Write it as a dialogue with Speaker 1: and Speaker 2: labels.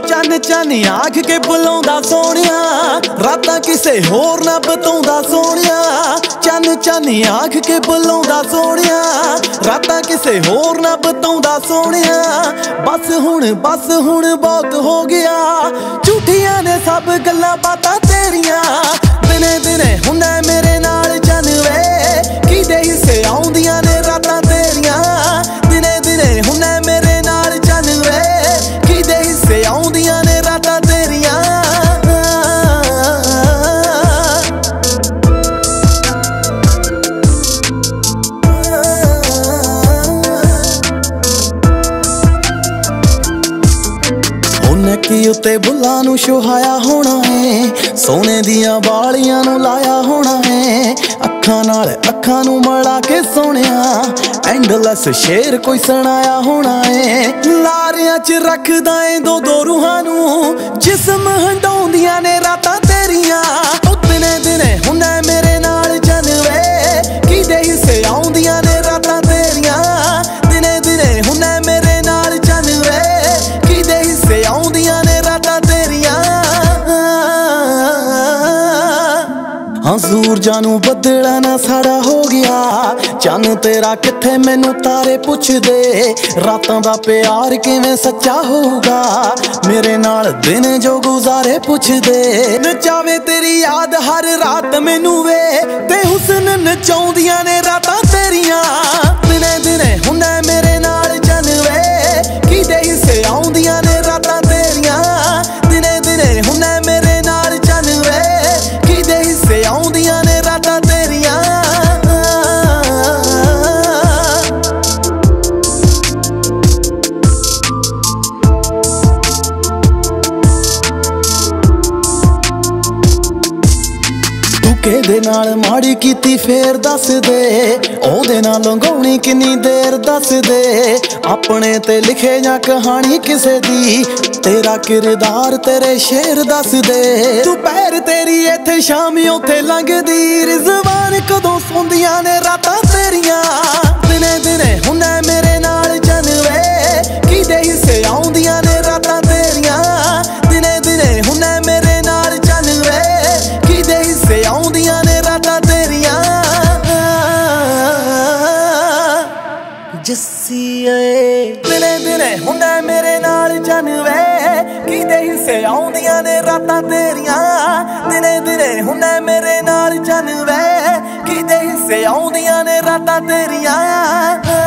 Speaker 1: चन चन आख के बुलाउंदा सोहणिया, रातां किसे होर ना बताउंदा सोहणिया। चन चन आख के बुलाउंदा सोहणिया, रातां किसे होर ना बताउंदा सोहणिया। बस हुण बहुत हो गया, झूठियां ने सब गल्लां बातां तेरियां। दिने दिने हुंदा मेरे नाल चन वे, किदे हिस्से आउंदियां ने रातां तेरियां। दिने दिने हुंदा मेरे नाल चन वे, किदे हिस्से आउंदियां ने रातां तेरियां। नैकी उत्ते बुल्लां नूं छुहाया होना है, सोने दियां वालियां नूं लाया होना है। अखां नाल अखां नूं मिला के सोहणिया, एंडलैस शेर कोई सुनाया होना है। लारियां च रखदा ऐ दो दो रूहां नूं, जिस्म हंडाउंदियां ने रातां तेरियां। दिने दिने हुंदा मेरे नाल चन वे, किदे हिस्से आउंदियां ने रातां तेरियां। दिने दिने हुंदा मेरे नाल चन वे, किदे हिस्से आउंदियां ने रातां तेरियां। हाँ सूरजां नूं बदला ना साड़ा हो गया, चन तेरा किथे मैनू तारे पुछदे। रातां दा प्यार किवें सच्चा होगा, मेरे नाल दिन जो गुजारे पुछदे। नचावे तेरी याद हर रात मैनू वे, ते हुस्न नचाउंदियां ने रातां तेरियां। दिने दिने हुंदा मेरे नाल चन वे, किदे हिस्से आउंदियां ने रातां तेरियां। दिने दिने हुंदा मेरे नाल चन वे, किदे हिस्से आउंदियां ने रातां तेरियां। किहदे नाल माड़ी कीती फेर दस दे, ओहदे नाल लंघाउणी किन्नी देर दस दे। अपने ते लिखे जां कहानी किसे दी, तेरा किरदार तेरे शेर दस दे। दुपहर तेरी इत्थे शामी उत्थे लंघदी, रिजवान कदों सौंदियां ने रातां तेरियां। दिने दिने हुंदा मेरे नाल चन वे, किदे हिस्से आउंदियां ने रातां तेरियां। दिने दिने हुंदा मेरे नाल चन वे, किदे हिस्से आउंदियां ने रातां तेरियां। जस्सीए दिने दिने हुंदा मेरे नाल चन वे, किदे हिस्से आउंदियां ने रातां तेरियां। दिने दिने हुंदा मेरे नाल चन वे, किदे हिस्से आउंदियां ने रातां तेरियां।